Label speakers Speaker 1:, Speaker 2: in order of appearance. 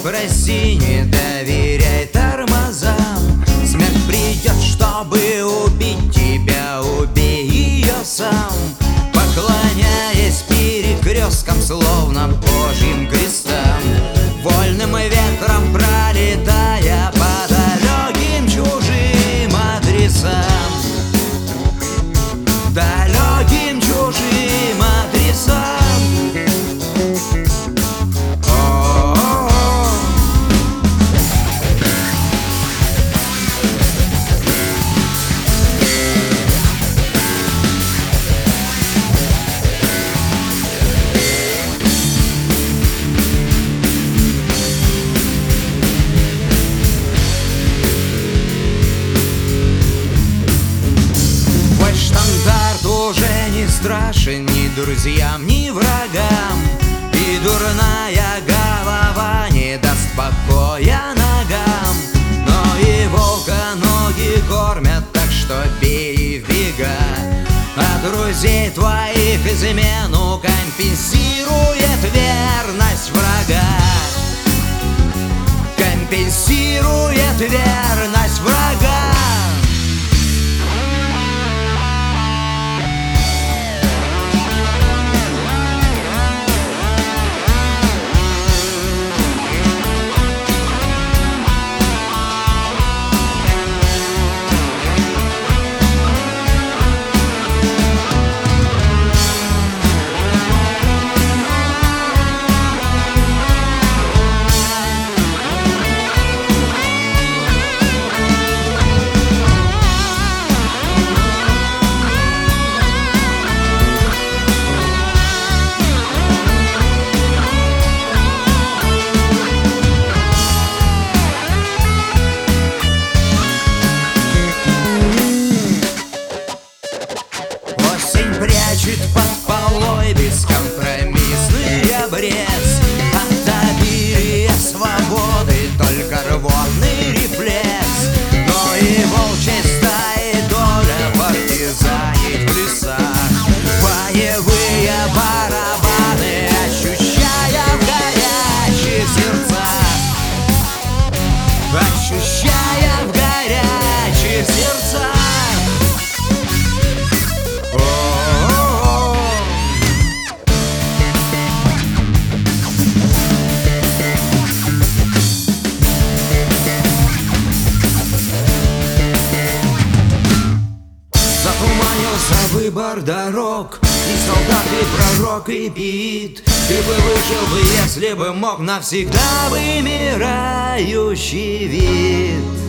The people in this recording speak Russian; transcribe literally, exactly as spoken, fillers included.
Speaker 1: проси, не доверяй тормозам. Смерть придет, чтобы убить тебя, убей ее сам. Поклоняясь перекресткам, словно Божьим крестам, вольным ветром пролетая по далеким чужим адресам, далеким чужим адресам. Уже не страшен ни друзьям, ни врагам, и дурная голова не даст покоя ногам. Но и волка ноги кормят, так что бей и в бега. А друзей твоих измену компенсирует верность врага, компенсирует верность врага. Прячет под полой бескомпромиссный обрез. От обилия свободы только рвотный рефлекс. Но и волчьей стаи доля партизанить в лесах. Боевые барабаны ощущая в горячих сердцах, ощущая в горячих сердцах. Затуманился выбор дорог, и солдат, и пророк, и пиит. Ты бы выжил бы, если бы мог, навсегда вымирающий вид.